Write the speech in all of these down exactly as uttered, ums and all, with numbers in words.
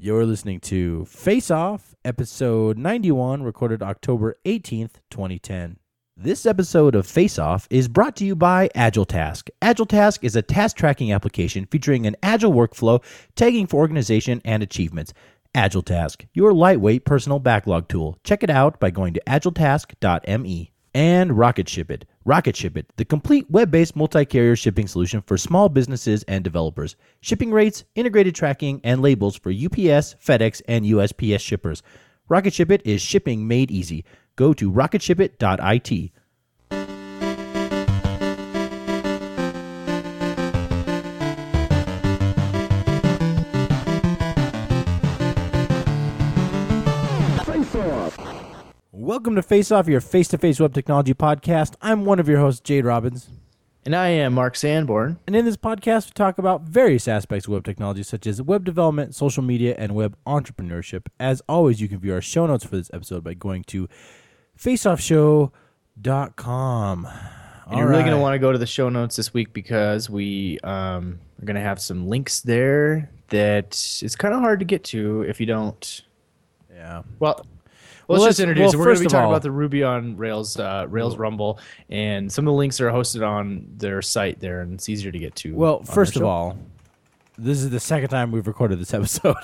You're listening to Face Off, episode ninety-one, recorded October eighteenth, twenty ten. This episode of Face Off is brought to you by AgileTask. AgileTask is a task tracking application featuring an agile workflow, tagging for organization and achievements. AgileTask, your lightweight personal backlog tool. Check it out by going to agiletask dot me. And RocketShipIt. RocketShipIt, the complete web-based multi-carrier shipping solution for small businesses and developers. Shipping rates, integrated tracking, and labels for U P S, FedEx, and U S P S shippers. RocketShipIt is shipping made easy. Go to rocket ship it dot I T. Welcome to Face Off, your face-to-face web technology podcast. I'm one of your hosts, Jade Robbins. And I am Mark Sanborn. And in this podcast, we talk about various aspects of web technology, such as web development, social media, and web entrepreneurship. As always, you can view our show notes for this episode by going to face off show dot com. And you're really going to want to go to the show notes this week because we um, are going to have some links there that it's kind of hard to get to if you don't. Yeah. Well... Well, let's, let's just introduce well, it. We're going to be talking all, about the Ruby on Rails, uh, Rails Rumble, and some of the links are hosted on their site there, and it's easier to get to. Well, first of all, this is the second time we've recorded this episode.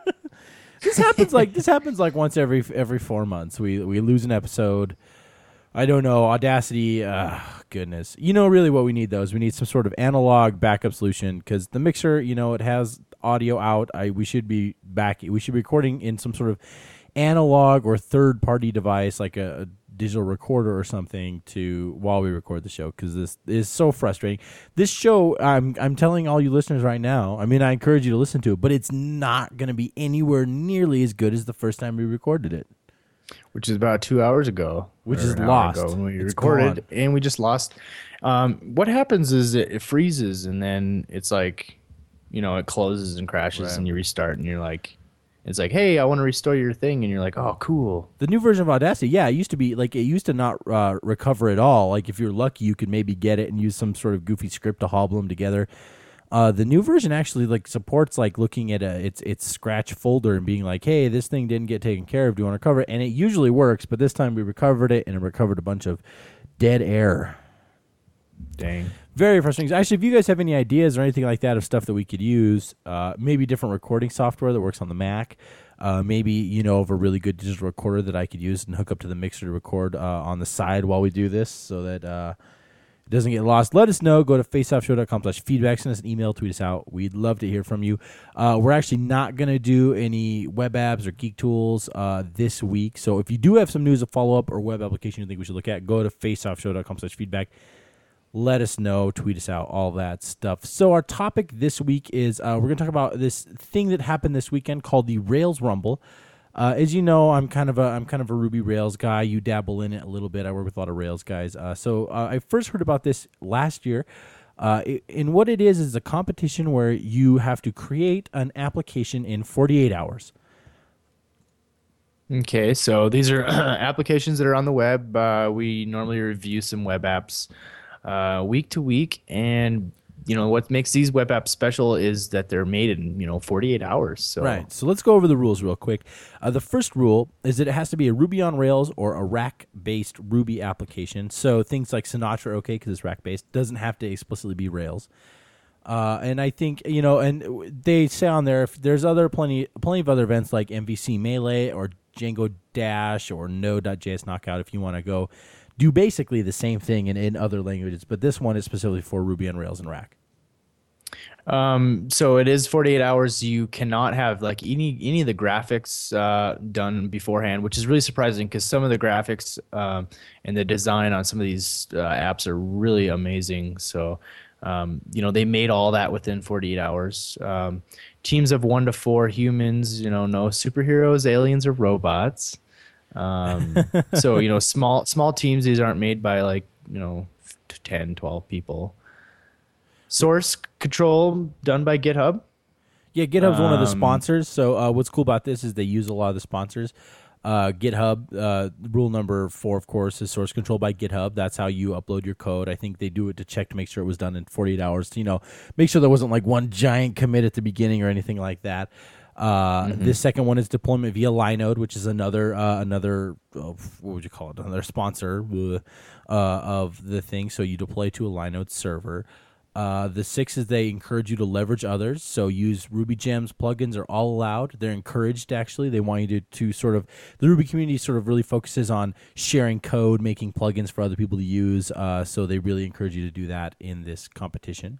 this happens like this happens like once every every four months. We we lose an episode. I don't know. Audacity, uh, goodness. You know, really, what we need though is we need some sort of analog backup solution because the mixer, you know, it has audio out. I we should be back. We should be recording in some sort of analog or third-party device like a, a digital recorder or something to while we record the show because this is so frustrating. This show, I'm I'm telling all you listeners right now, I mean, I encourage you to listen to it, but it's not going to be anywhere nearly as good as the first time we recorded it. Which is about two hours ago. Which is lost. When we it's recorded, gone. And we just lost. Um, what happens is it, it freezes, and then it's like, you know, it closes and crashes, right. and you restart, and you're like, it's like, hey, I want to restore your thing, and you're like, oh, cool. The new version of Audacity, yeah, it used to be like it used to not uh, recover at all. Like if you're lucky, you could maybe get it and use some sort of goofy script to hobble them together. Uh, the new version actually like supports like looking at a its its scratch folder and being like, hey, this thing didn't get taken care of. Do you want to recover it? And it usually works, but this time we recovered it and it recovered a bunch of dead air. Dang. Very frustrating. Actually, if you guys have any ideas or anything like that of stuff that we could use, uh, maybe different recording software that works on the Mac, uh, maybe, you know, of a really good digital recorder that I could use and hook up to the mixer to record uh, on the side while we do this so that uh, it doesn't get lost, let us know. Go to face off show dot com slash feedback. Send us an email, tweet us out. We'd love to hear from you. Uh, we're actually not going to do any web apps or geek tools uh, this week. So if you do have some news, a follow-up, or web application you think we should look at, go to face off show dot com slash feedback. Let us know, tweet us out, all that stuff. So our topic this week is uh, we're going to talk about this thing that happened this weekend called the Rails Rumble. Uh, as you know, I'm kind of a I'm kind of a Ruby Rails guy. You dabble in it a little bit. I work with a lot of Rails guys. Uh, so uh, I first heard about this last year. Uh, it, and what it is is a competition where you have to create an application in forty-eight hours. Okay, so these are applications that are on the web. Uh, we normally review some web apps uh, week to week, and you know what makes these web apps special is that they're made in you know forty-eight hours. So. Right. So let's go over the rules real quick. Uh, the first rule is that it has to be a Ruby on Rails or a Rack-based Ruby application. So things like Sinatra, okay, because it's Rack-based, doesn't have to explicitly be Rails. Uh, and I think, you know, and they say on there, if there's other plenty, plenty of other events like M V C Melee or Django Dash or Node dot J S Knockout if you want to go do basically the same thing in, in other languages. But this one is specifically for Ruby on Rails and Rack. Um, so it is forty-eight hours. You cannot have like any any of the graphics uh, done beforehand, which is really surprising because some of the graphics um, and the design on some of these uh, apps are really amazing. So, um, you know, they made all that within forty-eight hours. Um, teams of one to four humans, you know, no superheroes, aliens, or robots. Um, so, you know, small small teams. These aren't made by like, you know, ten, twelve people. Source control done by GitHub. Yeah, GitHub's um, one of the Um, sponsors. So uh, what's cool about this is they use a lot of the sponsors. Uh, GitHub, uh, rule number four, of course, is source control by GitHub. That's how you upload your code. I think they do it to check to make sure it was done in forty-eight hours. To, you know, make sure there wasn't like one giant commit at the beginning or anything like that. Uh, Mhm. The second one is deployment via Linode, which is another uh, another uh, what would you call it? Another sponsor uh, of the thing. So you deploy to a Linode server. Uh, the six is they encourage you to leverage others. So use Ruby gems plugins are all allowed. They're encouraged, actually. They want you to, to sort of, the Ruby community sort of really focuses on sharing code, making plugins for other people to use. Uh, so they really encourage you to do that in this competition.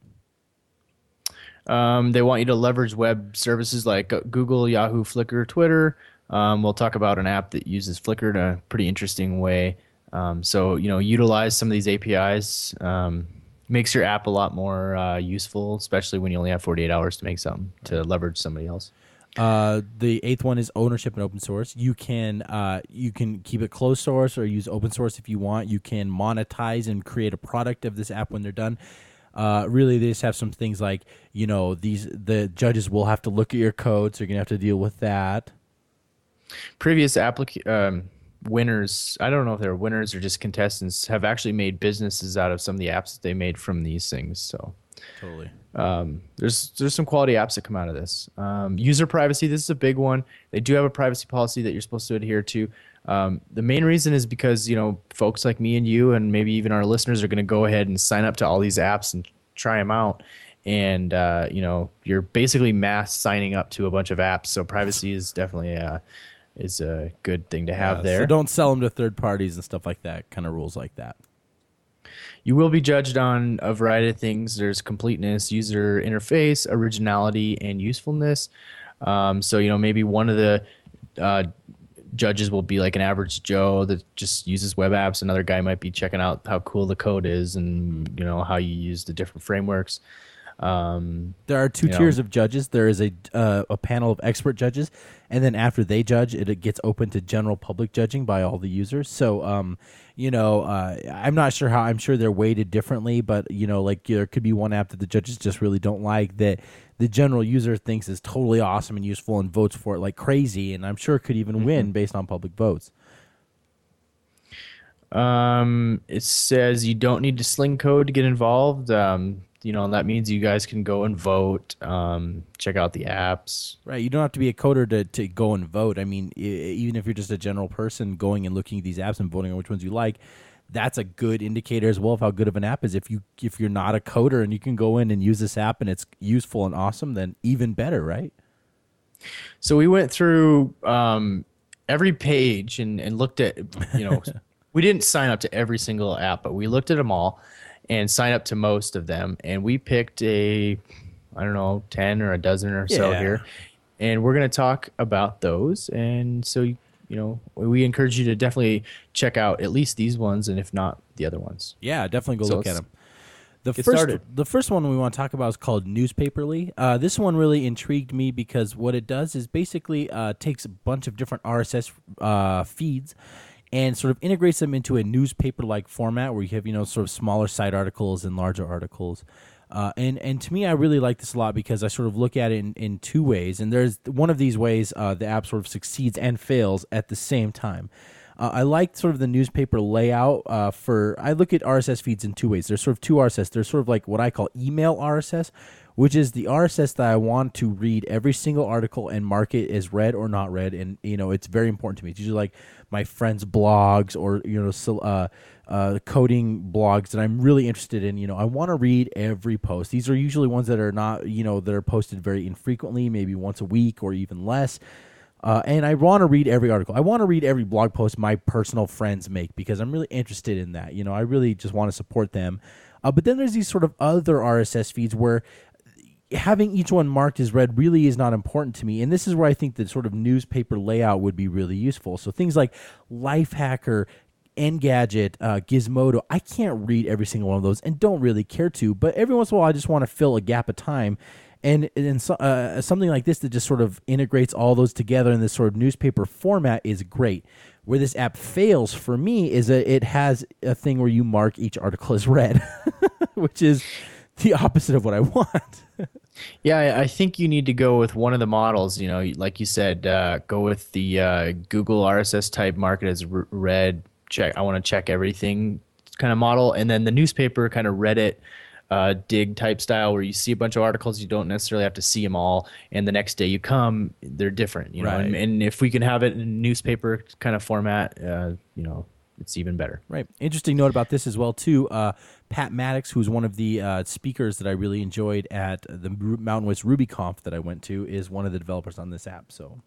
Um, they want you to leverage web services like uh, Google, Yahoo, Flickr, Twitter. Um, we'll talk about an app that uses Flickr in a pretty interesting way. Um, so, you know, utilize some of these A P Is. Um, makes your app a lot more uh, useful, especially when you only have forty-eight hours to make something to leverage somebody else. Uh, the eighth one is ownership and open source. You can uh, you can keep it closed source or use open source if you want. You can monetize and create a product of this app when they're done. Uh, really, they just have some things like, you know, these the judges will have to look at your code, so you're gonna have to deal with that. Previous applic- um, winners, I don't know if they're winners or just contestants, have actually made businesses out of some of the apps that they made from these things. So Totally. um, there's there's some quality apps that come out of this. Um, user privacy, this is a big one. They do have a privacy policy that you're supposed to adhere to. Um, the main reason is because, you know, folks like me and you and maybe even our listeners are going to go ahead and sign up to all these apps and try them out. And, uh, you know, you're basically mass signing up to a bunch of apps. So privacy is definitely a, is a good thing to have Yeah, there. So don't sell them to third parties and stuff like that, kind of rules like that. You will be judged on a variety of things. There's completeness, user interface, originality, and usefulness. Um, so, you know, maybe one of the uh, judges will be like an average Joe that just uses web apps. Another guy might be checking out how cool the code is and, you know, how you use the different frameworks. Um, There are two you know. tiers of judges. There is a uh, a panel of expert judges, and then after they judge, it, it gets open to general public judging by all the users. So, um, you know, uh, I'm not sure how. I'm sure they're weighted differently, but you know, like there could be one app that the judges just really don't like that the general user thinks is totally awesome and useful and votes for it like crazy, and I'm sure could even Mm-hmm. win based on public votes. Um, it says you don't need to sling code to get involved. Um, you know, that means you guys can go and vote, um, check out the apps. Right, you don't have to be a coder to, to go and vote. I mean, I- even if you're just a general person going and looking at these apps and voting on which ones you like, that's a good indicator as well of how good of an app is. If you if you're not a coder and you can go in and use this app and it's useful and awesome, then even better, right? So we went through um, every page and, and looked at, you know, we didn't sign up to every single app, but we looked at them all and signed up to most of them. And we picked a, I don't know, ten or a dozen or so Yeah. here. And we're going to talk about those. And so, you know, we encourage you to definitely check out at least these ones, and if not, the other ones. Yeah, definitely go So look at let's them. The get first, started. the first one we want to talk about is called Newspaperly. Uh, this one really intrigued me because what it does is basically uh, takes a bunch of different R S S uh, feeds and sort of integrates them into a newspaper-like format where you have, you know, sort of smaller side articles and larger articles. Uh, and, and to me, I really like this a lot because I sort of look at it in, in two ways. And there's one of these ways uh, the app sort of succeeds and fails at the same time. Uh, I like sort of the newspaper layout uh, for, I look at R S S feeds in two ways. There's sort of two R S S. There's sort of like what I call email R S S, which is the R S S that I want to read every single article and mark it as read or not read. And, you know, it's very important to me. It's usually like my friends' blogs or, you know, so, uh, uh, coding blogs that I'm really interested in. You know, I want to read every post. These are usually ones that are not, you know, that are posted very infrequently, maybe once a week or even less. Uh, and I want to read every article. I want to read every blog post my personal friends make because I'm really interested in that. You know, I really just want to support them. Uh, but then there's these sort of other R S S feeds where having each one marked as read really is not important to me. And this is where I think the sort of newspaper layout would be really useful. So things like Lifehacker, Engadget, uh, Gizmodo, I can't read every single one of those and don't really care to. But every once in a while, I just want to fill a gap of time. And, and so, uh, something like this that just sort of integrates all those together in this sort of newspaper format is great. Where this app fails for me is that it has a thing where you mark each article as read, which is the opposite of what I want. Yeah, I I think you need to go with one of the models. You know, like you said, uh, go with the uh, Google R S S type, mark it as r- read. Check. I want to check everything kind of model, and then the newspaper kind of Reddit uh, dig type style where you see a bunch of articles, you don't necessarily have to see them all, and the next day you come, they're different, you know. Right. And, and if we can have it in newspaper kind of format, uh, you know, it's even better. Right. Interesting note about this as well too. Uh, Pat Maddox, who's one of the uh, speakers that I really enjoyed at the Mountain West RubyConf that I went to, is one of the developers on this app. So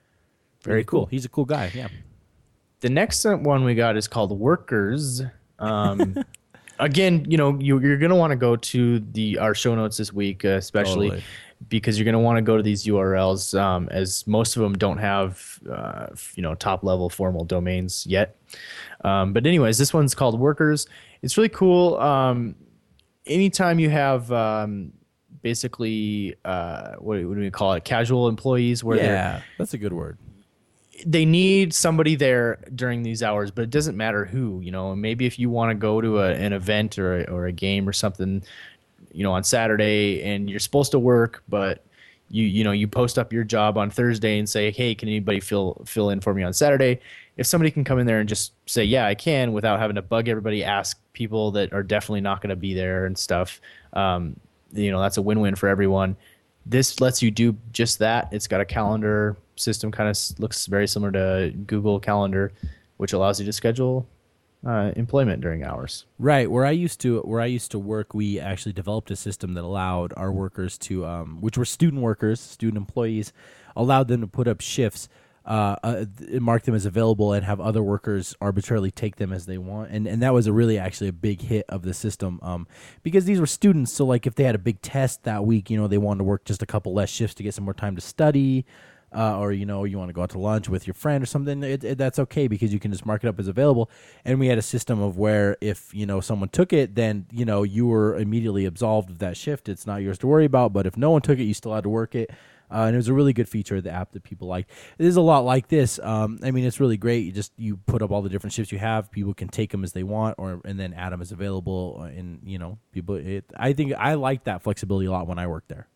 very really cool. cool. He's a cool guy. Yeah. The next one we got is called Workers. Um, again, you know, you, you're going to want to go to the our show notes this week, uh, especially Totally. because you're going to want to go to these U R Ls, um, as most of them don't have, uh, you know, top level formal domains yet. Um, but anyways, this one's called Workers. It's really cool. Um, anytime you have um, basically, uh, what, what do we call it? Casual employees where they're Yeah, that's a good word. they need somebody there during these hours, but it doesn't matter who, you know. Maybe if you want to go to a, an event or a, or a game or something, you know, on Saturday, and you're supposed to work, but you you know you post up your job on Thursday and say, hey, can anybody fill fill in for me on Saturday? If somebody can come in there and just say, yeah, I can, without having to bug everybody, ask people that are definitely not going to be there and stuff, um, you know, that's a win-win for everyone. This lets you do just that. It's got a calendar system, kind of looks very similar to Google Calendar, which allows you to schedule uh, employment during hours. Right. Where I used to where I used to work, we actually developed a system that allowed our workers to, um, which were student workers, student employees, allowed them to put up shifts, uh, uh, mark them as available, and have other workers arbitrarily take them as they want. And and that was a really actually a big hit of the system, um, because these were students. So like if they had a big test that week, you know, they wanted to work just a couple less shifts to get some more time to study. Uh, or, you know, you want to go out to lunch with your friend or something, it, it, that's okay, because you can just mark it up as available. And we had a system of where if, you know, someone took it, then, you know, you were immediately absolved of that shift. It's not yours to worry about. But if no one took it, you still had to work it. Uh, and it was a really good feature of the app that people liked. It is a lot like this. Um, I mean, it's really great. You just you put up all the different shifts you have. People can take them as they want, or and then add them as available. And, you know, people. It, I think I like that flexibility a lot when I worked there.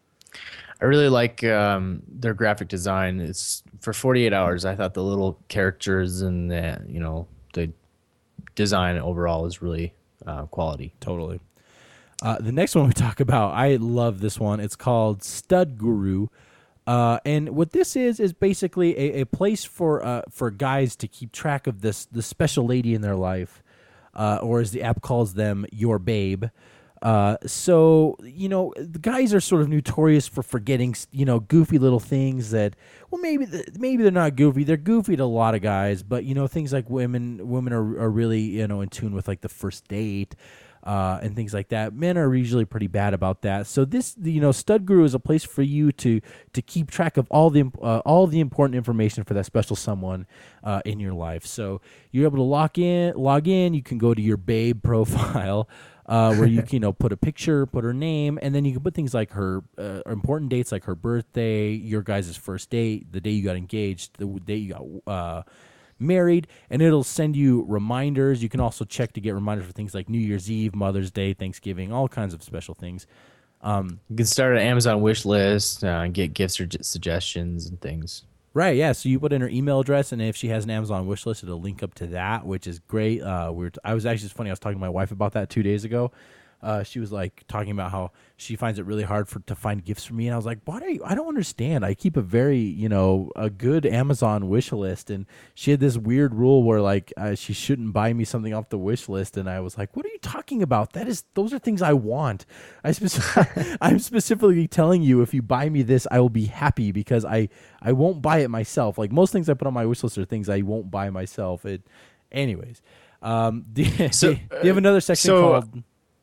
I really like um, their graphic design. It's for forty-eight hours. I thought the little characters and the, you know, the design overall is really uh, quality. Totally. Uh, the next one we talk about, I love this one. It's called Stud Guru. Uh, and what this is is basically a, a place for uh, for guys to keep track of this the special lady in their life, uh, or as the app calls them, your babe. Uh, so, you know, the guys are sort of notorious for forgetting, you know, goofy little things that, well, maybe the, maybe they're not goofy. They're goofy to a lot of guys, but, you know, things like women, women are, are really, you know, in tune with like the first date, uh, and things like that. Men are usually pretty bad about that. So this, you know, Stud Guru is a place for you to, to keep track of all the, uh, all the important information for that special someone, uh, in your life. So you're able to log in, log in, you can go to your babe profile, Uh, where you can, you know, put a picture, put her name, and then you can put things like her uh, important dates, like her birthday, your guys' first date, the day you got engaged, the day you got uh, married, and it'll send you reminders. You can also check to get reminders for things like New Year's Eve, Mother's Day, Thanksgiving, all kinds of special things. Um, You can start an Amazon wish list, uh, get gifts or suggestions and things. Right, yeah. So you put in her email address, and if she has an Amazon wish list, it'll link up to that, which is great. Uh, we were t- I was actually, it's funny, I was talking to my wife about that two days ago. Uh, she was like talking about how she finds it really hard for to find gifts for me, and I was like, "Why do you, I don't understand? I keep a very, you know, a good Amazon wish list." And she had this weird rule where like uh, she shouldn't buy me something off the wish list, and I was like, "What are you talking about? That is, those are things I want. I speci- I'm specifically telling you, if you buy me this, I will be happy, because I I won't buy it myself. Like most things I put on my wish list are things I won't buy myself. It, anyways. Um, do, So, do you have another section so, called?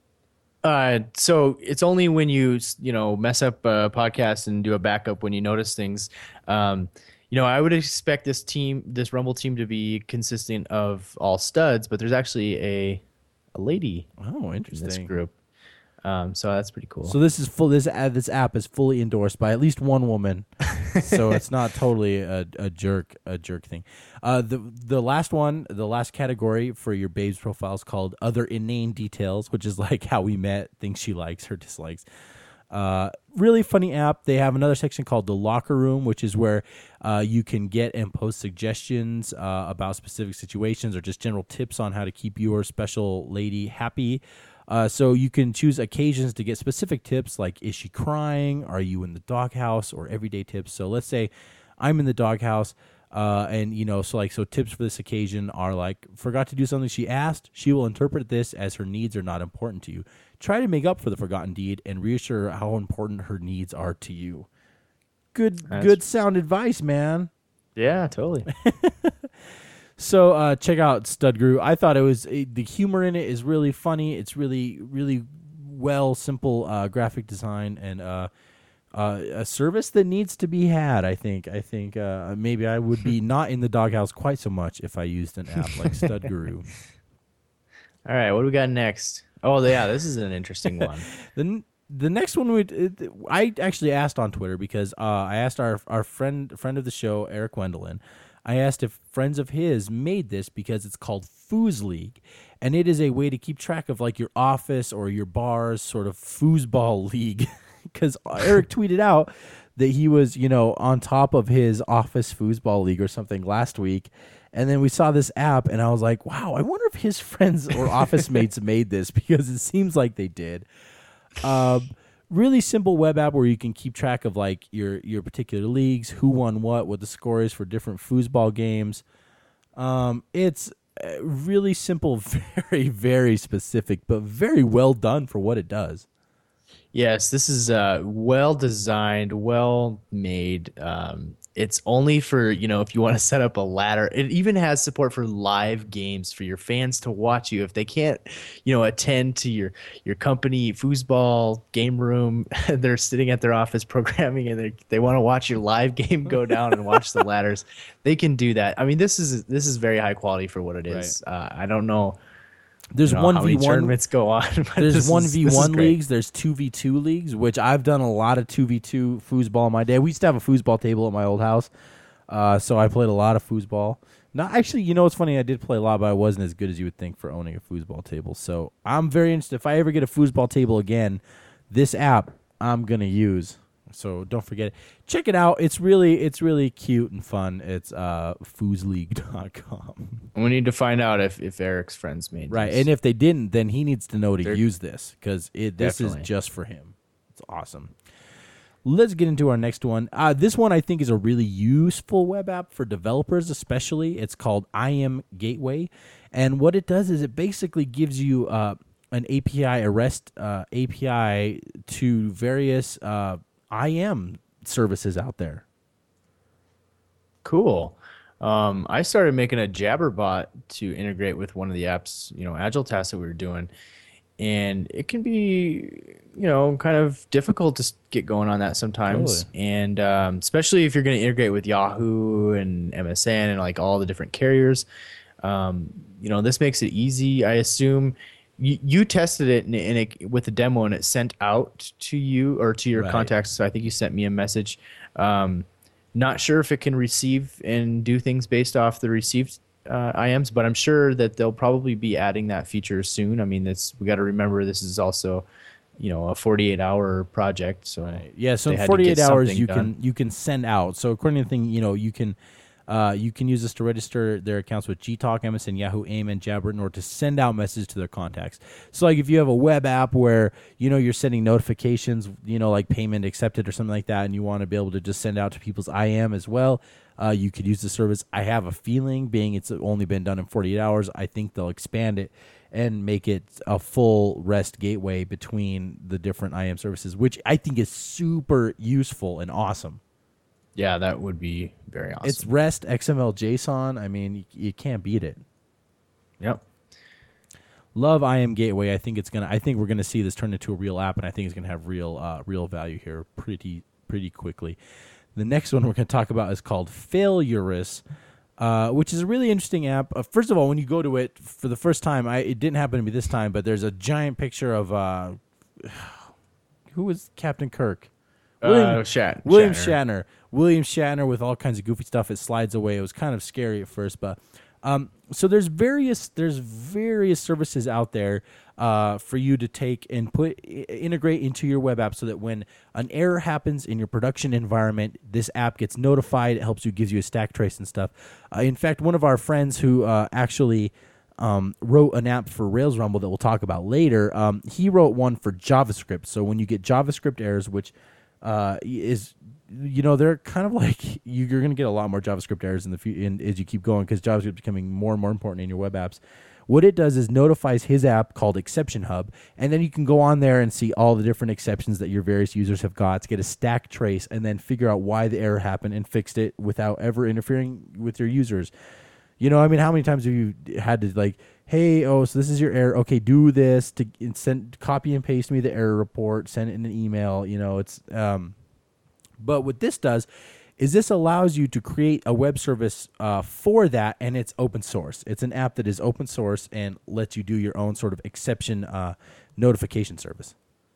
Uh, so it's only when you, you know, mess up a podcast and do a backup when you notice things. Um, you know, I would expect this team, this Rumble team, to be consistent of all studs, but there's actually a a lady Oh, in this interesting. group. Um, so that's pretty cool. So this is full. This uh, this app is fully endorsed by at least one woman, so it's not totally a, a jerk a jerk thing. Uh, the the last one, the last category for your babe's profile is called other inane details, which is like how we met, things she likes, her dislikes. Uh, really funny app. They have another section called the locker room, which is where uh, you can get and post suggestions uh, about specific situations or just general tips on how to keep your special lady happy. Uh, so you can choose occasions to get specific tips like, is she crying? Are you in the doghouse? Or everyday tips. So let's say I'm in the doghouse. Uh, and, you know, so like, so tips for this occasion are like, forgot to do something she asked. She will interpret this as her needs are not important to you. Try to make up for the forgotten deed and reassure how important her needs are to you. Good, That's, good sound advice, man. Yeah, totally. So uh, check out Stud Guru. I thought it was it, the humor in it is really funny. It's really, really well, simple uh, graphic design and uh, uh, a service that needs to be had. I think. I think uh, maybe I would be not in the doghouse quite so much if I used an app like Stud Guru. All right, what do we got next? Oh, yeah, this is an interesting one. the The next one, we I actually asked on Twitter because uh, I asked our our friend friend of the show, Eric Wendelin. I asked if friends of his made this because it's called Foos League, and it is a way to keep track of like your office or your bar's sort of foosball league. Because Eric tweeted out that he was, you know, on top of his office foosball league or something last week, and then we saw this app, and I was like, wow, I wonder if his friends or office mates made this because it seems like they did. Um. Really simple web app where you can keep track of like your your particular leagues, who won what, what the score is for different foosball games. Um, it's really simple, very very specific, but very well done for what it does. Yes, this is uh, well designed, well made. Um, it's only for, you know, if you want to set up a ladder. It even has support for live games for your fans to watch you if they can't, you know, attend to your your company foosball game room. They're sitting at their office programming and they they want to watch your live game go down and watch the ladders. They can do that. I mean, this is this is very high quality for what it is. Right. Uh, I don't know. There's you know, one how v one many tournaments go on. There's one v one leagues. There's two v two leagues, which I've done a lot of two v two foosball in my day. We used to have a foosball table at my old house, uh, so I played a lot of foosball. Now, actually, you know what's funny? I did play a lot, but I wasn't as good as you would think for owning a foosball table. So I'm very interested. If I ever get a foosball table again, this app I'm gonna use. So don't forget it. Check it out. It's really it's really cute and fun. It's uh, foos league dot com. We need to find out if, if Eric's friends made right, this. and if they didn't, then he needs to know to They're, use this because this definitely. is just for him. It's awesome. Let's get into our next one. Uh, this one I think is a really useful web app for developers, especially. It's called I am Gateway, and what it does is it basically gives you uh, an A P I, a REST uh, A P I to various uh, I am services out there. Cool. Um, I started making a Jabberbot to integrate with one of the apps, you know, Agile tasks that we were doing. And it can be, you know, kind of difficult to get going on that sometimes. Totally. And um, especially if you're going to integrate with Yahoo and M S N and like all the different carriers. Um, you know, this makes it easy. I assume you, you tested it, and, and it with the demo, and it sent out to you or to your right. contacts. So I think you sent me a message. Um, not sure if it can receive and do things based off the received uh, I Ms, but I'm sure that they'll probably be adding that feature soon. I mean, that's we got to remember this is also, you know, a forty-eight hour project. So right. yeah, so in forty-eight hours you done. can you can send out. So according to the thing, you know, you can. Uh, you can use this to register their accounts with Gtalk, M S N, Yahoo, AIM, and Jabber in order to send out messages to their contacts. So, like, if you have a web app where, you know, you're sending notifications, you know, like payment accepted or something like that, and you want to be able to just send out to people's I M as well, uh, you could use the service. I have a feeling, being it's only been done in forty-eight hours, I think they'll expand it and make it a full REST gateway between the different I M services, which I think is super useful and awesome. Yeah, that would be very awesome. It's REST, X M L, JSON. I mean, you, you can't beat it. Yep. Love I am Gateway. I think it's gonna. I think we're gonna see this turn into a real app, and I think it's gonna have real, uh, real value here pretty, pretty quickly. The next one we're gonna talk about is called Failurous, uh, which is a really interesting app. Uh, first of all, when you go to it for the first time, I it didn't happen to me this time, but there's a giant picture of uh, who was Captain Kirk. William, uh, Shat- William Shatner. Shatner. William Shatner with all kinds of goofy stuff. It slides away. It was kind of scary at first, but um, so there's various there's various services out there uh, for you to take and put I- integrate into your web app, so that when an error happens in your production environment, this app gets notified. It helps you, gives you a stack trace and stuff. Uh, in fact, one of our friends who uh, actually um, wrote an app for Rails Rumble that we'll talk about later. Um, he wrote one for JavaScript. So when you get JavaScript errors, which uh, is, you know, they're kind of like you, you're going to get a lot more JavaScript errors in the few, in, as you keep going because JavaScript is becoming more and more important in your web apps. What it does is notifies his app called Exception Hub, and then you can go on there and see all the different exceptions that your various users have got, to get a stack trace, and then figure out why the error happened and fixed it without ever interfering with your users. You know, I mean, how many times have you had to like, hey, oh, so this is your error. Okay, do this to send, copy and paste me the error report, send it in an email. You know, it's. Um, but what this does is this allows you to create a web service uh, for that, and it's open source. It's an app that is open source and lets you do your own sort of exception uh, notification service.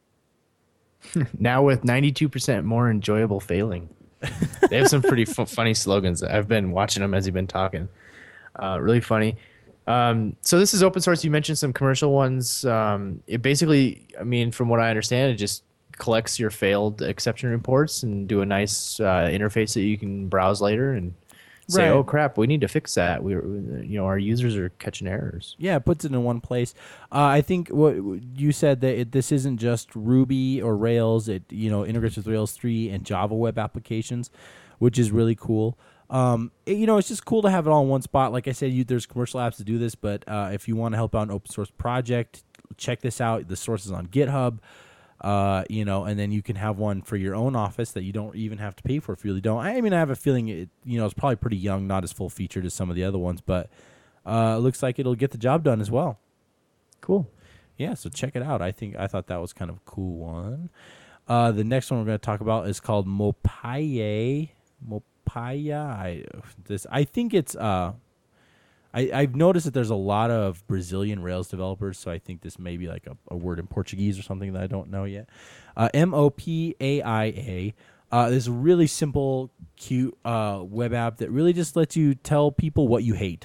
Now with ninety-two percent more enjoyable failing. They have some pretty f- funny slogans. I've been watching them as you've been talking. Uh, really funny. Um, so this is open source. You mentioned some commercial ones. Um, it basically, I mean, from what I understand, it just collects your failed exception reports and do a nice uh, interface that you can browse later and say, Right. "Oh crap, we need to fix that. We, you know, our users are catching errors." Yeah, it puts it in one place. Uh, I think what you said that it, this isn't just Ruby or Rails. It you know integrates with Rails three and Java web applications, which is really cool. Um, it- you know, it's just cool to have it all in one spot. Like I said, you, there's commercial apps to do this, but uh, if you want to help out an open source project, check this out. The source is on GitHub. Uh, you know, and then you can have one for your own office that you don't even have to pay for if you really don't. I mean, I have a feeling it, you know, it's probably pretty young, not as full featured as some of the other ones, but uh, it looks like it'll get the job done as well. Cool. Yeah, so check it out. I think I thought that was kind of a cool one. Uh, the next one we're going to talk about is called Mopaye. Mopaya. I this I think it's uh I, I've noticed that there's a lot of Brazilian Rails developers, so I think this may be like a, a word in Portuguese or something that I don't know yet. Uh, M O P A I A. Uh, this really simple, cute uh, web app that really just lets you tell people what you hate.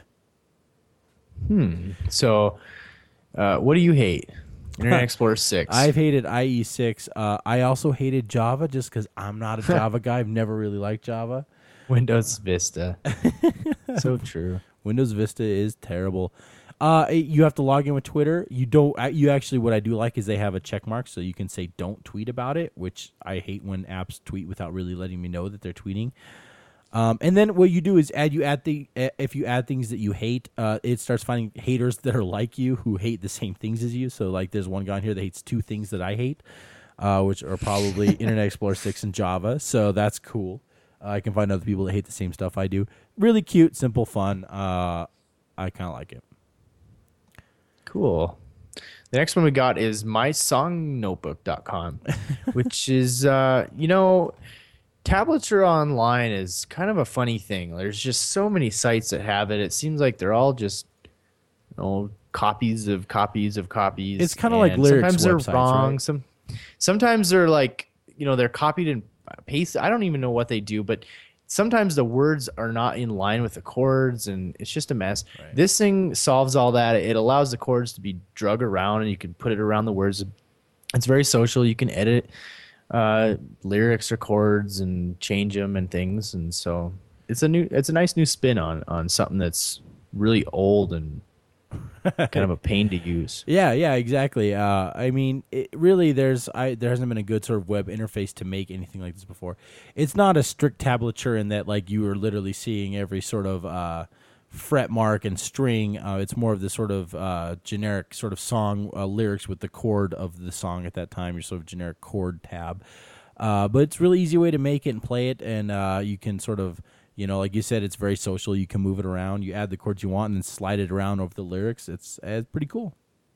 Hmm. So, uh, what do you hate? Internet Explorer six. I've hated I E six. Uh, I also hated Java just because I'm not a Java guy. I've never really liked Java. Windows Vista. So true. Windows Vista is terrible. Uh, you have to log in with Twitter. You don't. You actually, what I do like is they have a check mark, so you can say "don't tweet about it," which I hate when apps tweet without really letting me know that they're tweeting. Um, and then what you do is add you add the if you add things that you hate, uh, it starts finding haters that are like you who hate the same things as you. So like, there's one guy on here that hates two things that I hate, uh, which are probably Internet Explorer six and Java. So that's cool. Uh, I can find other people that hate the same stuff I do. Really cute, simple, fun. Uh, I kind of like it. Cool. The next one we got is my song notebook dot com, which is, uh, you know, tablature online is kind of a funny thing. There's just so many sites that have it. It seems like they're all just, you know, copies of copies of copies. It's kind of like and lyrics sometimes they're websites, wrong. right? Some, sometimes they're like, you know, they're copied and pasted. I don't even know what they do, but sometimes the words are not in line with the chords, and it's just a mess. Right. This thing solves all that. It allows the chords to be drug around, and you can put it around the words. It's very social. You can edit uh, lyrics or chords and change them and things, and so it's a new, it's a nice new spin on on something that's really old and kind of a pain to use. Yeah, yeah, exactly. Uh, I mean, it, really, there's I there hasn't been a good sort of web interface to make anything like this before. It's not a strict tablature in that like you are literally seeing every sort of uh, fret mark and string. Uh, it's more of this sort of uh, generic sort of song uh, lyrics with the chord of the song at that time. Your sort of generic chord tab. Uh, but it's a really easy way to make it and play it, and uh, you can sort of. You know, like you said, it's very social. You can move it around. You add the chords you want and then slide it around over the lyrics. It's, it's pretty cool.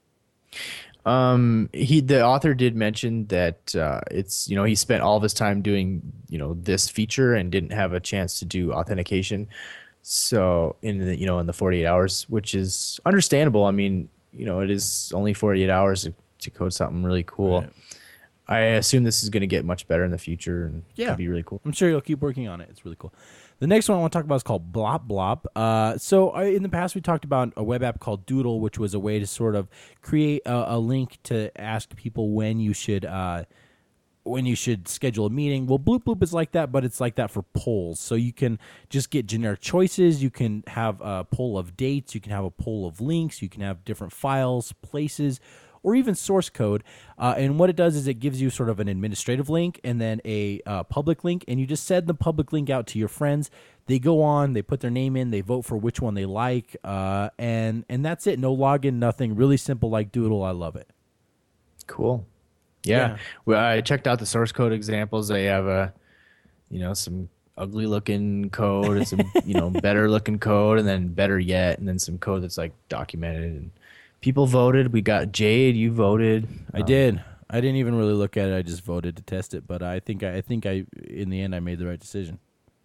Um, he the author did mention that uh, it's you know he spent all of his time doing you know this feature and didn't have a chance to do authentication. So in the you know in the forty-eight hours, which is understandable. I mean, you know, it is only forty-eight hours to, to code something really cool. Right. I assume this is going to get much better in the future, and Yeah. it'll be really cool. I'm sure you'll keep working on it. It's really cool. The next one I want to talk about is called Blop Blop. Uh, so I, in the past, we talked about a web app called Doodle, which was a way to sort of create a, a link to ask people when you should uh, when you should schedule a meeting. Well, Bloop Bloop is like that, but it's like that for polls. So you can just get generic choices. You can have a poll of dates. You can have a poll of links. You can have different files, places, or even source code. Uh, and what it does is it gives you sort of an administrative link and then a uh, public link, and you just send the public link out to your friends. They go on, they put their name in, they vote for which one they like, uh, and and that's it. No login, nothing. Really simple like Doodle. I love it. Cool. Yeah. Yeah. Well, I checked out the source code examples. They have a, you know, some ugly looking code and some, you know, better looking code, and then better yet, and then some code that's like documented. And people voted. We got Jade. You voted. I um, did. I didn't even really look at it. I just voted to test it. But I think I, I think I in the end I made the right decision.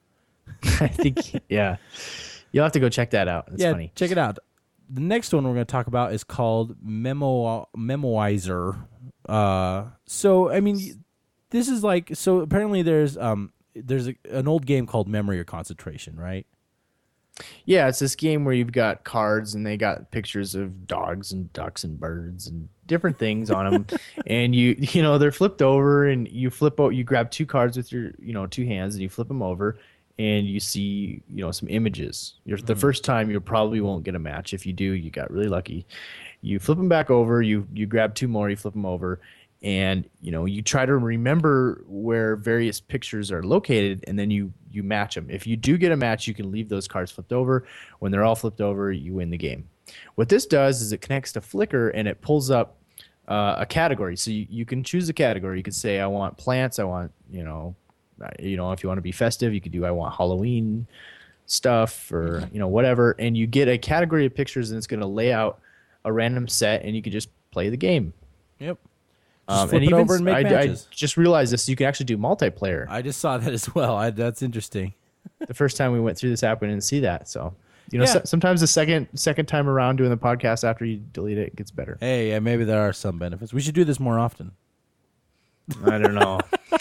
I think yeah. You'll have to go check that out. It's yeah, funny. Check it out. The next one we're going to talk about is called Memo Memoizer. Uh, so I mean, this is like so. Apparently, there's um there's a, an old game called Memory or Concentration, right? Yeah, it's this game where you've got cards and they got pictures of dogs and ducks and birds and different things on them, and you you know they're flipped over, and you flip out. You grab two cards with your you know two hands and you flip them over, and you see you know some images. You're, mm-hmm. The first time you probably won't get a match. If you do, you got really lucky. You flip them back over. You you grab two more. You flip them over, and you know you try to remember where various pictures are located, and then you you match them. If you do get a match, you can leave those cards flipped over. When they're all flipped over, you win the game. What this does is it connects to Flickr, and it pulls up uh, a category. So you, you can choose a category. You could say I want plants. I want you know, you know if you want to be festive, you could do I want Halloween stuff or you know whatever, and you get a category of pictures, and it's going to lay out a random set, and you can just play the game. Yep. Just um, flip and it even, over and make I, matches. I just realized this. You can actually do multiplayer. I just saw that as well. I, that's interesting. The first time we went through this app, we didn't see that. So, you know, Yeah. so, sometimes the second second time around doing the podcast after you delete it, it gets better. Hey, yeah, maybe there are some benefits. We should do this more often. I don't know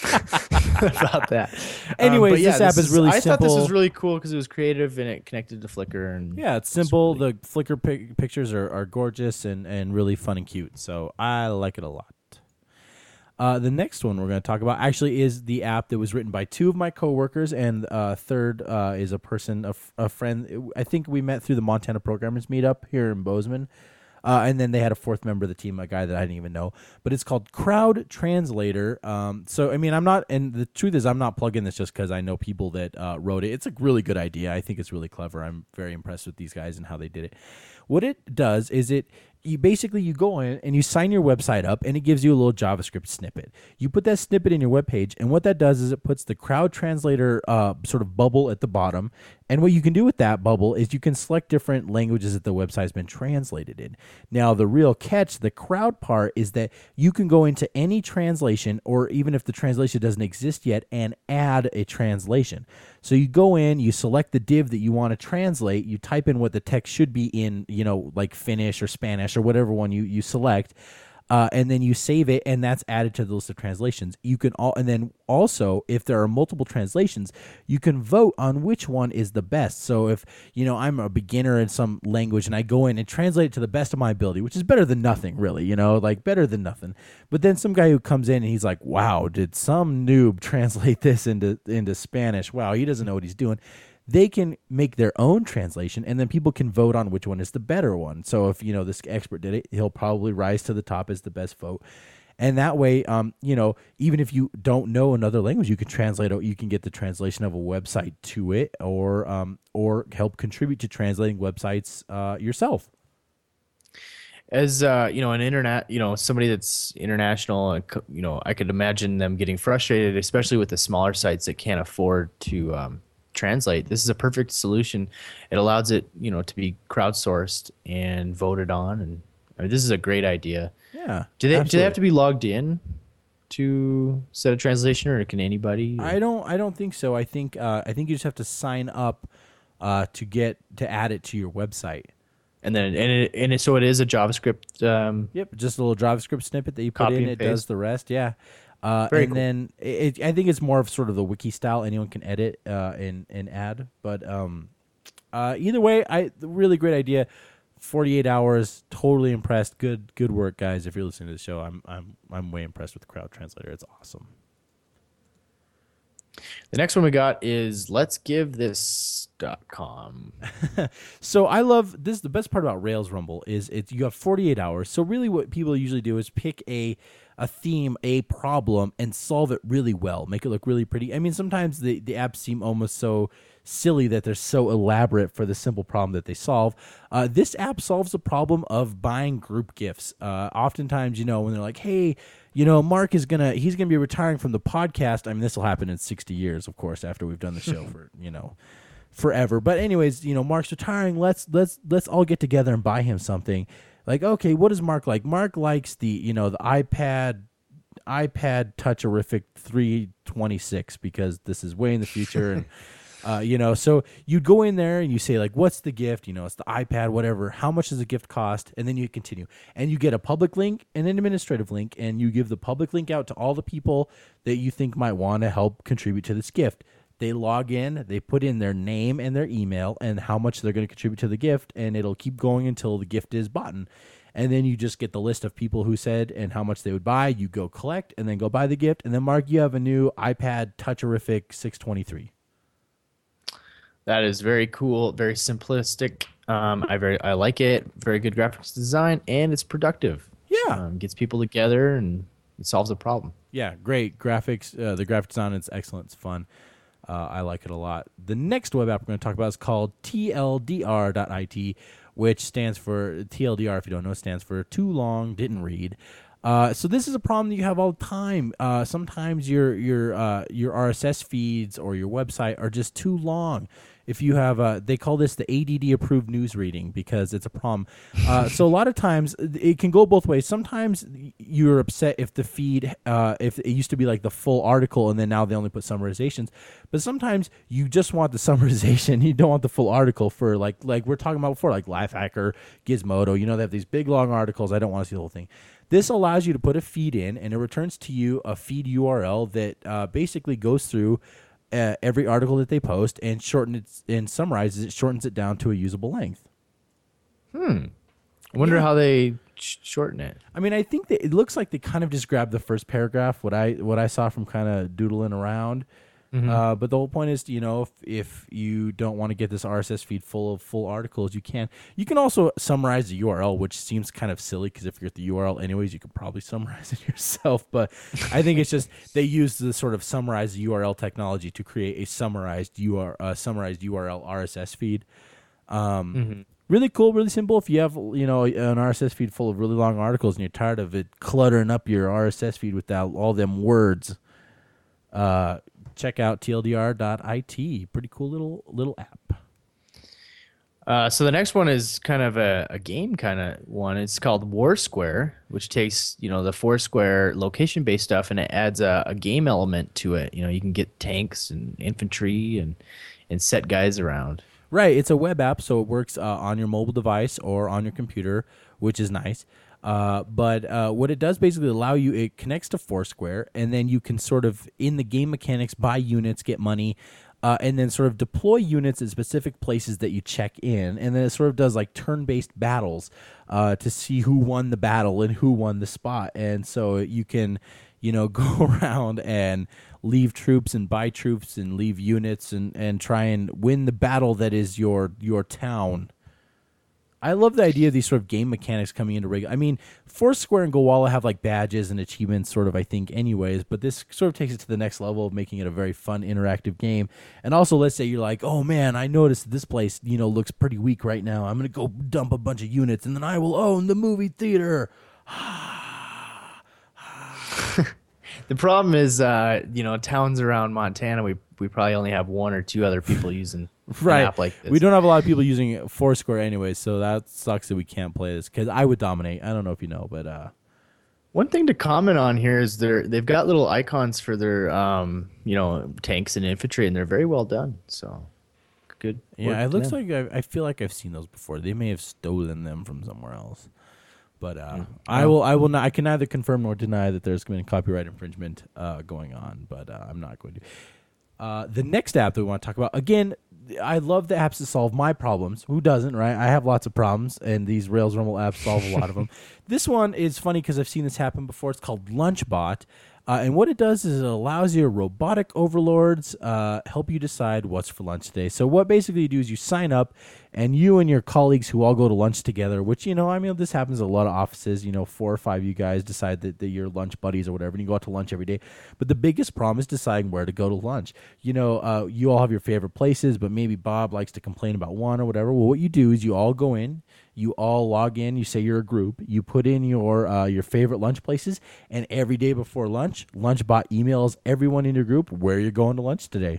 about that. Anyways, Um, but yeah, this app is really I thought this simple. was really cool because it was creative and it connected to Flickr. And Yeah, it's simple. really- The Flickr pic- pictures are, are gorgeous and, and really fun and cute. So I like it a lot. Uh, the next one we're going to talk about actually is the app that was written by two of my coworkers, and uh, third uh, is a person, a, f- a friend. I think we met through the Montana Programmers Meetup here in Bozeman. Uh, and then they had a fourth member of the team, a guy that I didn't even know. But it's called Crowd Translator. Um, so, I mean, I'm not, and the truth is I'm not plugging this just because I know people that uh, wrote it. It's a really good idea. I think it's really clever. I'm very impressed with these guys and how they did it. What it does is it, you basically, you go in and you sign your website up, and it gives you a little JavaScript snippet. You put that snippet in your web page, and what that does is it puts the Crowd Translator uh, sort of bubble at the bottom. And what you can do with that bubble is you can select different languages that the website has been translated in. Now, the real catch, the crowd part, is that you can go into any translation, or even if the translation doesn't exist yet, and add a translation. So you go in, you select the div that you want to translate, you type in what the text should be in, you know, like Finnish or Spanish or whatever one you, you select. Uh, and then you save it, and that's added to the list of translations. You can all, and then also, if there are multiple translations, you can vote on which one is the best. So if you know I'm a beginner in some language, and I go in and translate it to the best of my ability, which is better than nothing, really, you know, like better than nothing. But then some guy who comes in and he's like, "Wow, did some noob translate this into into Spanish? Wow, he doesn't know what he's doing." They can make their own translation, and then people can vote on which one is the better one. So if, you know, this expert did it, he'll probably rise to the top as the best vote. And that way, um, you know, even if you don't know another language, you can translate, you can get the translation of a website to it, or um, or help contribute to translating websites uh, yourself. As uh, you know, an internet, you know, somebody that's international, uh, co- you know, I could imagine them getting frustrated, especially with the smaller sites that can't afford to um, translate. This is a perfect solution. It allows it, you know, to be crowdsourced and voted on, and I mean, this is a great idea. Yeah. Do they absolutely. do they have to be logged in to set a translation, or can anybody? I don't. I don't think so. I think. Uh, I think you just have to sign up uh, to get to add it to your website. And then and it, and it, so it is a JavaScript. Um, Yep, just a little JavaScript snippet that you put Copy in. and It paste. does the rest. Yeah. Uh, Very and cool. then it, I think it's more of sort of the wiki style. Anyone can edit uh, and and add. But um, uh, either way, I really great idea. forty-eight hours, totally impressed. Good good work, guys. If you're listening to the show, I'm I'm I'm way impressed with the Crowd Translator. It's awesome. The next one we got is let's give this dot com. So I love this. The best part about Rails Rumble is it's you have forty-eight hours. So really, what people usually do is pick a a theme, a problem, and solve it really well. Make it look really pretty. I mean, sometimes the the apps seem almost so silly that they're so elaborate for the simple problem that they solve. Uh, this app solves the problem of buying group gifts. Uh, oftentimes, you know, when they're like, "Hey, you know, Mark is gonna he's gonna be retiring from the podcast." I mean, this will happen in sixty years, of course, after we've done the show for you know forever. But anyways, you know, Mark's retiring. Let's let's let's all get together and buy him something. Like, okay, what does Mark like? Mark likes the you know the iPad iPad Toucherific three twenty-six because this is way in the future and. Uh, you know, so you go in there and you say, like, what's the gift? You know, it's the iPad, whatever. How much does the gift cost? And then you continue. And you get a public link and an administrative link, and you give the public link out to all the people that you think might want to help contribute to this gift. They log in, they put in their name and their email and how much they're going to contribute to the gift, and it'll keep going until the gift is bought. And then you just get the list of people who said and how much they would buy. You go collect and then go buy the gift. And then, Mark, you have a new iPad Toucherific six twenty-three. That is very cool, very simplistic. Um, I very I like it. Very good graphics design, and it's productive. Yeah, um, gets people together and it solves a problem. Yeah, great graphics. Uh, the graphics on it's excellent. It's fun. Uh, I like it a lot. The next web app we're going to talk about is called T L D R dot I T, which stands for T L D R. If you don't know, stands for too long, didn't read. Uh, so this is a problem that you have all the time. Uh, sometimes your your uh, your R S S feeds or your website are just too long. If you have, uh, they call this the A D D approved news reading because it's a problem. Uh, so a lot of times it can go both ways. Sometimes you're upset if the feed, uh, if it used to be like the full article and then now they only put summarizations. But sometimes you just want the summarization. You don't want the full article for like like we're talking about before, like Lifehacker, Gizmodo. You know, they have these big long articles. I don't want to see the whole thing. This allows you to put a feed in, and it returns to you a feed U R L that uh, basically goes through uh, every article that they post and shorten it and summarizes it, shortens it down to a usable length. Hmm. I wonder yeah. how they sh- shorten it. I mean, I think that it looks like they kind of just grabbed the first paragraph. What I what I saw from kind of doodling around. Mm-hmm. Uh, but the whole point is, you know, if, if you don't want to get this R S S feed full of full articles, you can. You can also summarize the U R L, which seems kind of silly because if you're at the U R L anyways, you could probably summarize it yourself. But I think it's just they use the sort of summarize the U R L technology to create a summarized U R uh, summarized U R L R S S feed. Um, mm-hmm. Really cool, really simple. If you have, you know, an R S S feed full of really long articles and you're tired of it cluttering up your R S S feed without all them words, uh. check out T L D R dot I T. Pretty cool little little app. Uh, so the next one is kind of a, a game kind of one. It's called Warsquare, which takes, you know, the Foursquare location-based stuff and it adds a, a game element to it. You know, you can get tanks and infantry and, and set guys around. Right. It's a web app, so it works uh, on your mobile device or on your computer, which is nice. Uh, but uh, what it does basically allow you, it connects to Foursquare, and then you can sort of, in the game mechanics, buy units, get money, uh, and then sort of deploy units at specific places that you check in. And then it sort of does like turn-based battles uh, to see who won the battle and who won the spot. And so you can, you know, go around and leave troops and buy troops and leave units and, and try and win the battle that is your your town. I love the idea of these sort of game mechanics coming into regular. I mean, Foursquare and Gowalla have like badges and achievements, sort of, I think, anyways. But this sort of takes it to the next level of making it a very fun, interactive game. And also, let's say you're like, oh man, I noticed this place, you know, looks pretty weak right now. I'm gonna go dump a bunch of units, and then I will own the movie theater. The problem is, uh, you know, towns around Montana, we we probably only have one or two other people using right. an app like this. We don't have a lot of people using Foursquare anyway, so that sucks that we can't play this because I would dominate. I don't know if you know, but uh, one thing to comment on here is they're they've got little icons for their um, you know, tanks and infantry, and they're very well done. So good. Yeah, it looks like I, I feel like I've seen those before. They may have stolen them from somewhere else. But uh, mm. I will, I will not. I can neither confirm nor deny that there's been copyright infringement uh, going on. But uh, I'm not going to. Uh, the next app that we want to talk about, again, I love the apps that solve my problems. Who doesn't, right? I have lots of problems, and these Rails Rumble apps solve a lot of them. This one is funny because I've seen this happen before. It's called Lunchbot. Uh, and what it does is it allows your robotic overlords uh, help you decide what's for lunch today. So what basically you do is you sign up, and you and your colleagues who all go to lunch together, which, you know, I mean, this happens in a lot of offices, you know, four or five of you guys decide that, that you're lunch buddies or whatever, and you go out to lunch every day. But the biggest problem is deciding where to go to lunch. You know, uh, you all have your favorite places, but maybe Bob likes to complain about one or whatever. Well, what you do is you all go in, you all log in, you say you're a group, you put in your uh, your favorite lunch places, and every day before lunch, Lunchbot emails everyone in your group where you're going to lunch today.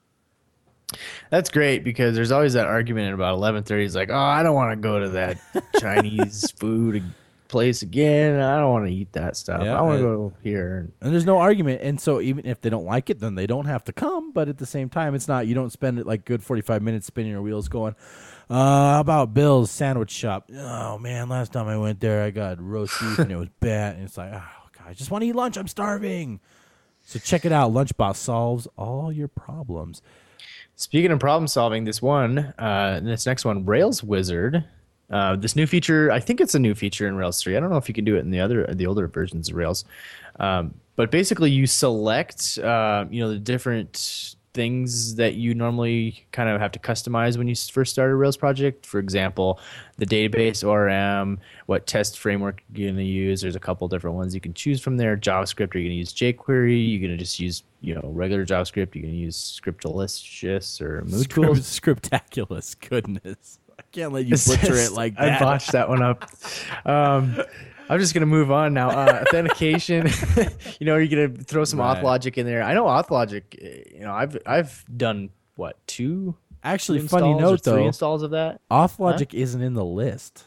That's great, because there's always that argument at about eleven thirty. It's like, oh, I don't want to go to that Chinese food place again. I don't want to eat that stuff. Yeah, I want to and- go here. And there's no argument. And so even if they don't like it, then they don't have to come. But at the same time, it's not, you don't spend it like good forty-five minutes spinning your wheels going, uh, how about Bill's sandwich shop? Oh, man, last time I went there, I got roast beef and it was bad. And it's like, oh, God, I just want to eat lunch. I'm starving. So check it out. Lunchbot solves all your problems. Speaking of problem solving, this one, uh, this next one, Rails Wizard. Uh, this new feature, I think it's a new feature in Rails three. I don't know if you can do it in the other, the older versions of Rails. Um, but basically, you select, uh, you know, the different things that you normally kind of have to customize when you first start a Rails project. For example, the database O R M, what test framework you're going to use. There's a couple different ones you can choose from there. JavaScript, are you going to use jQuery? You're going to just use, you know, regular JavaScript. You're going to use Scriptalicious or Mood Tools. Scriptaculous, goodness. I can't let you butcher it like that. I botched that one up. Um, I'm just gonna move on now. Uh, authentication, you know, you're gonna throw some Right. auth logic in there. I know auth logic. uh, You know, I've I've done what two Actually, two funny installs or note, three though, installs of that. AuthLogic isn't in the list.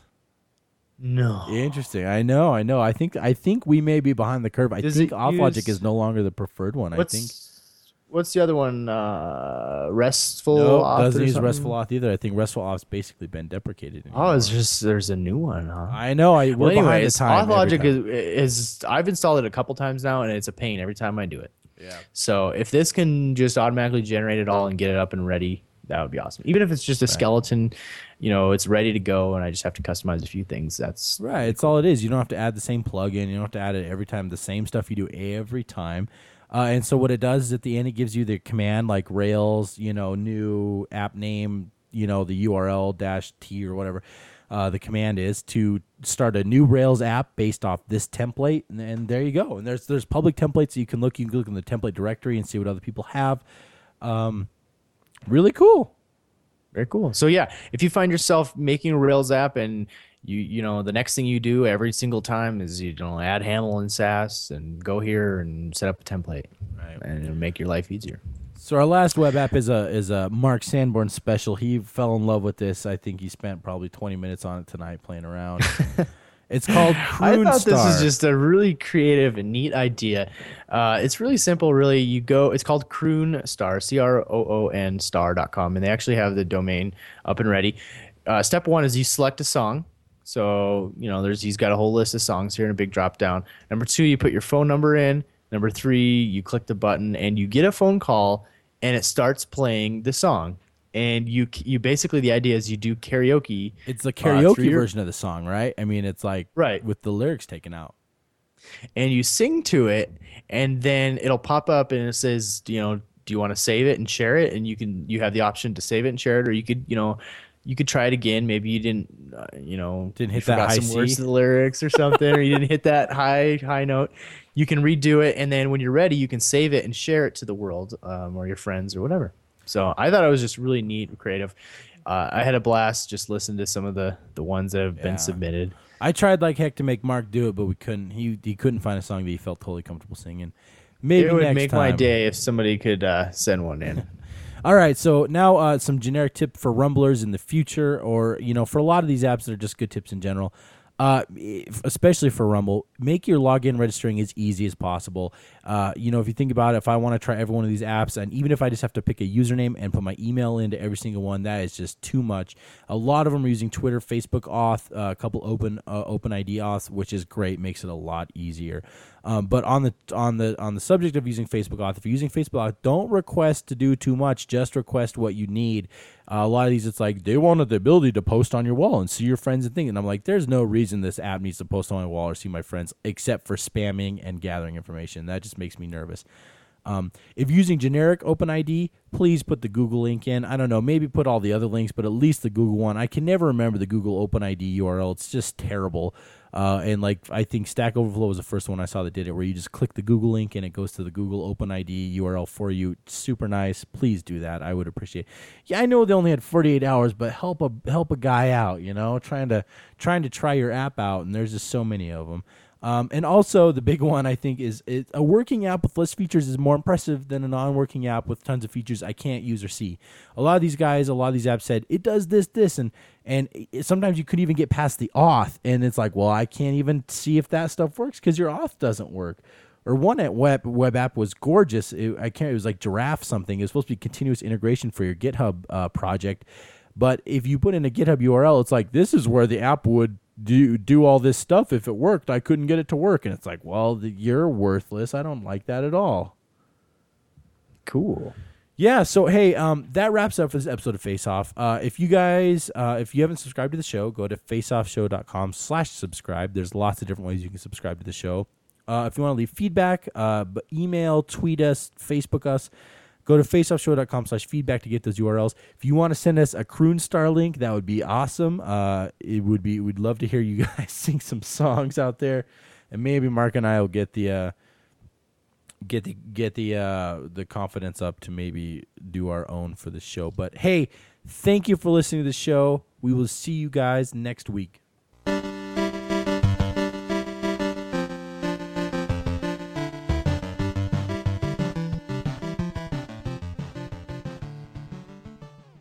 No, Interesting. I know. I know. I think. I think we may be behind the curve. I Does think it AuthLogic use- is no longer the preferred one. what's I think. what's the other one? Uh, RESTful. No, auth doesn't or use something? RESTful auth either. I think RESTful auth's basically been deprecated. Oh, it's just there's a new one, huh? I know. I we're Well, behind the anyways, time. every AuthLogic time. is, is I've installed it a couple times now, and it's a pain every time I do it. Yeah. So if this can just automatically generate it all and get it up and ready, that would be awesome. Even if it's just a skeleton, you know, it's ready to go, and I just have to customize a few things. That's Right. It's all it is. You don't have to add the same plugin. You don't have to add it every time. The same stuff you do every time. Uh, and so what it does is at the end, it gives you the command like Rails, you know, new app name, you know, the U R L dash T or whatever. Uh, the command is to start a new Rails app based off this template, and, and there you go. And there's there's public templates that you can look. You can look in the template directory and see what other people have. Um, really cool. very cool. So yeah, if you find yourself making a Rails app and you you know the next thing you do every single time is you know add Haml and Sass and go here and set up a template, Right. and it'll make your life easier. So our last web app is a is a Mark Sanborn special. He fell in love with this. I think he spent probably twenty minutes on it tonight playing around. It's called I Croon thought this Star. is just a really creative and neat idea. Uh, it's really simple, really. You go, it's called Croon Star, C R O O N star dot com, and they actually have the domain up and ready. Uh, step one is you select a song. So, you know, there's he's got a whole list of songs here in a big drop down. Number two, you put your phone number in. Number three, you click the button and you get a phone call and it starts playing the song. And you you basically, the idea is you do karaoke. It's the uh, through karaoke your- version of the song, right? I mean, it's like Right. with the lyrics taken out. and you sing to it, and then it'll pop up and it says, you know, do you want to save it and share it? And you can you have the option to save it and share it, or you could, you know, you could try it again. Maybe you didn't, uh, you know, Didn't you hit that forgot high some words C. to the lyrics or something, or you didn't hit that high high note. You can redo it, and then when you're ready, you can save it and share it to the world, um, or your friends or whatever. So I thought it was just really neat and creative. Uh, I had a blast just listening to some of the the ones that have Yeah. been submitted. I tried like heck to make Mark do it, but we couldn't. He he couldn't find a song that he felt totally comfortable singing. Maybe It would next make time. my day if somebody could uh, send one in. All right, so now uh, some generic tip for Rumblers in the future, or you know, for a lot of these apps that are just good tips in general. Uh, if- especially for Rumble, make your login registering as easy as possible. Uh, you know, if you think about it, if I want to try every one of these apps, and even if I just have to pick a username and put my email into every single one, that is just too much. A lot of them are using Twitter, Facebook auth, uh, a couple open uh, open I D auths, which is great, makes it a lot easier. Um, but on the on the on the subject of using Facebook auth, if you're using Facebook auth, don't request to do too much. Just request what you need. Uh, a lot of these, it's like they wanted the ability to post on your wall and see your friends and things. And I'm like, there's no reason this app needs to post on my wall or see my friends except for spamming and gathering information. That just makes me nervous. Um, if using generic OpenID, please put the Google link in. I don't know, maybe put all the other links, but at least the Google one. I can never remember the Google OpenID U R L. It's just terrible. Uh, and like I think Stack Overflow was the first one I saw that did it, where you just click the Google link and it goes to the Google OpenID U R L for you. Super nice. Please do that. I would appreciate it. Yeah, I know they only had forty-eight hours, but help a help a guy out. You know, trying to trying to try your app out, and there's just so many of them. Um, and also the big one I think is it, a working app with less features is more impressive than a non-working app with tons of features I can't use or see. A lot of these guys, a lot of these apps said it does this, this, and and it, sometimes you couldn't even get past the auth, and it's like, well, I can't even see if that stuff works because your auth doesn't work. Or one at web web app was gorgeous. It, I can't. It was like Giraffe something. It was supposed to be continuous integration for your GitHub uh, project, but if you put in a GitHub U R L, it's like this is where the app would do do all this stuff. If it worked, I couldn't get it to work, and it's like, well, the, you're worthless. I don't like that at all. Cool. Yeah, so hey, um, that wraps up for this episode of Face Off. Uh, if you guys, uh, if you haven't subscribed to the show, go to faceoffshow.com slash subscribe. There's lots of different ways you can subscribe to the show. Uh, if you want to leave feedback, uh, email, tweet us, Facebook us. Go to faceoffshow.com slash feedback to get those U R Ls. If you want to send us a Croon Star link, that would be awesome. Uh, it would be. We'd love to hear you guys sing some songs out there, and maybe Mark and I will get the uh, get the get the uh, the confidence up to maybe do our own for the show. But hey, thank you for listening to the show. We will see you guys next week.